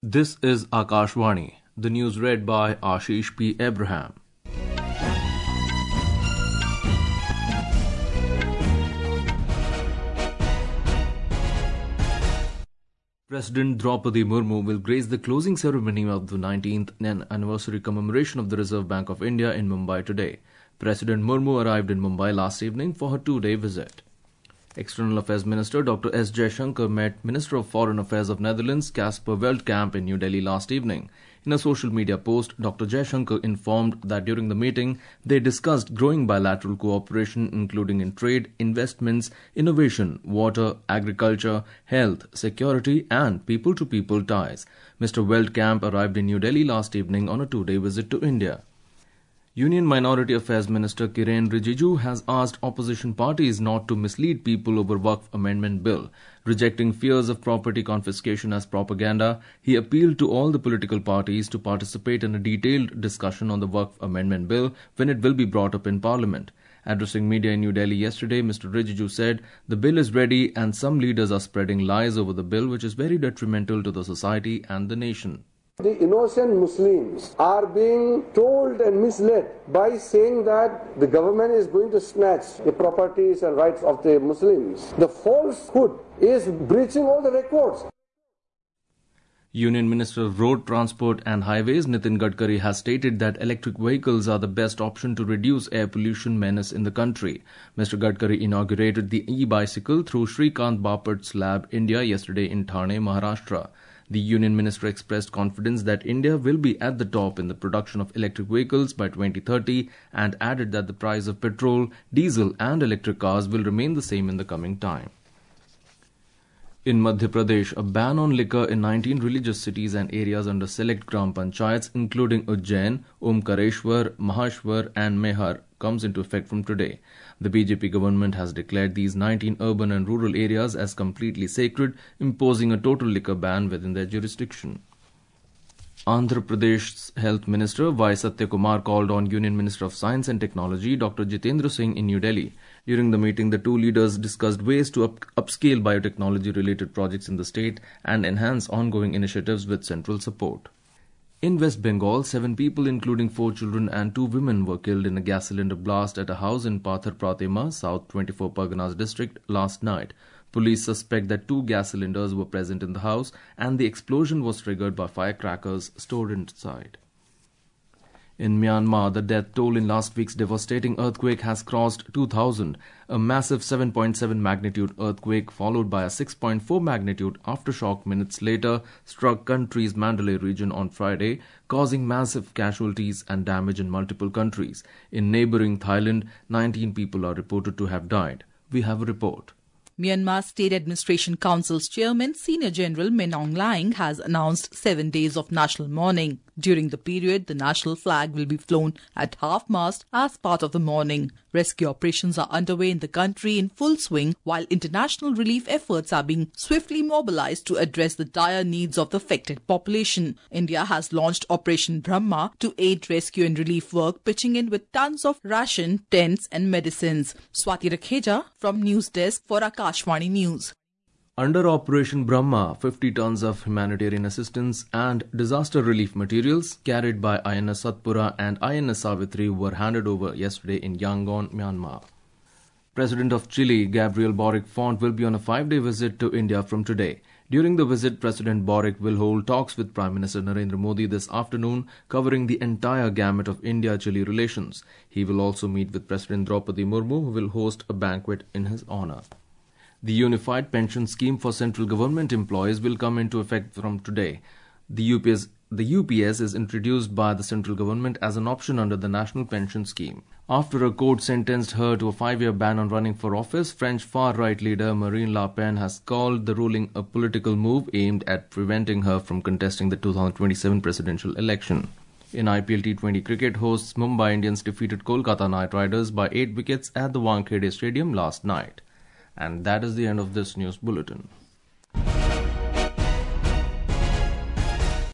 This is Akashvani. The news read by Ashish P. Abraham. President Draupadi Murmu will grace the closing ceremony of the 19th anniversary commemoration of the Reserve Bank of India in Mumbai today. President Murmu arrived in Mumbai last evening for her two-day visit. External Affairs Minister Dr. S. Jaishankar met Minister of Foreign Affairs of Netherlands Casper Veldkamp in New Delhi last evening. In a social media post, Dr. Jaishankar informed that during the meeting, they discussed growing bilateral cooperation including in trade, investments, innovation, water, agriculture, health, security and people-to-people ties. Mr. Veldkamp arrived in New Delhi last evening on a two-day visit to India. Union Minority Affairs Minister Kiren Rijiju has asked opposition parties not to mislead people over Waqf Amendment Bill. Rejecting fears of property confiscation as propaganda, he appealed to all the political parties to participate in a detailed discussion on the Waqf Amendment Bill when it will be brought up in Parliament. Addressing media in New Delhi yesterday, Mr. Rijiju said, "The bill is ready and some leaders are spreading lies over the bill which is very detrimental to the society and the nation." The innocent Muslims are being told and misled by saying that the government is going to snatch the properties and rights of the Muslims. The falsehood is breaching all the records. Union Minister of Road Transport and Highways Nitin Gadkari has stated that electric vehicles are the best option to reduce air pollution menace in the country. Mr. Gadkari inaugurated the e-bicycle through Shrikant Bapat's Lab India yesterday in Thane, Maharashtra. The Union Minister expressed confidence that India will be at the top in the production of electric vehicles by 2030 and added that the price of petrol, diesel and electric cars will remain the same in the coming time. In Madhya Pradesh, a ban on liquor in 19 religious cities and areas under select Gram Panchayats including Ujjain, Omkareshwar, Maheshwar and Mehar comes into effect from today. The BJP government has declared these 19 urban and rural areas as completely sacred, imposing a total liquor ban within their jurisdiction. Andhra Pradesh's Health Minister Y. Satyakumar called on Union Minister of Science and Technology Dr. Jitendra Singh in New Delhi. During the meeting, the two leaders discussed ways to upscale biotechnology-related projects in the state and enhance ongoing initiatives with central support. In West Bengal, 7 people including 4 children and 2 women were killed in a gas cylinder blast at a house in Pathar Pratima, South 24 Parganas district last night. Police suspect that 2 gas cylinders were present in the house and the explosion was triggered by firecrackers stored inside. In Myanmar, the death toll in last week's devastating earthquake has crossed 2,000. A massive 7.7 magnitude earthquake followed by a 6.4 magnitude aftershock minutes later struck country's Mandalay region on Friday, causing massive casualties and damage in multiple countries. In neighboring Thailand, 19 people are reported to have died. We have a report. Myanmar State Administration Council's chairman, Senior General Min Aung Hlaing, has announced 7 days of national mourning. During the period, the national flag will be flown at half-mast as part of the mourning. Rescue operations are underway in the country in full swing, while international relief efforts are being swiftly mobilized to address the dire needs of the affected population. India has launched Operation Brahma to aid rescue and relief work, pitching in with tons of ration, tents and medicines. Swati Rakheja from News Desk for Akashvani News. Under Operation Brahma, 50 tons of humanitarian assistance and disaster relief materials carried by INS Satpura and INS Savitri were handed over yesterday in Yangon, Myanmar. President of Chile, Gabriel Boric Font, will be on a 5-day visit to India from today. During the visit, President Boric will hold talks with Prime Minister Narendra Modi this afternoon, covering the entire gamut of India-Chile relations. He will also meet with President Draupadi Murmu, who will host a banquet in his honour. The Unified Pension Scheme for Central Government employees will come into effect from today. The UPS is introduced by the central government as an option under the National Pension Scheme. After a court sentenced her to a 5-year ban on running for office, French far-right leader Marine Le Pen has called the ruling a political move aimed at preventing her from contesting the 2027 presidential election. In IPL T20 cricket, hosts Mumbai Indians defeated Kolkata Knight Riders by 8 wickets at the Wankhede Stadium last night. And that is the end of this news bulletin.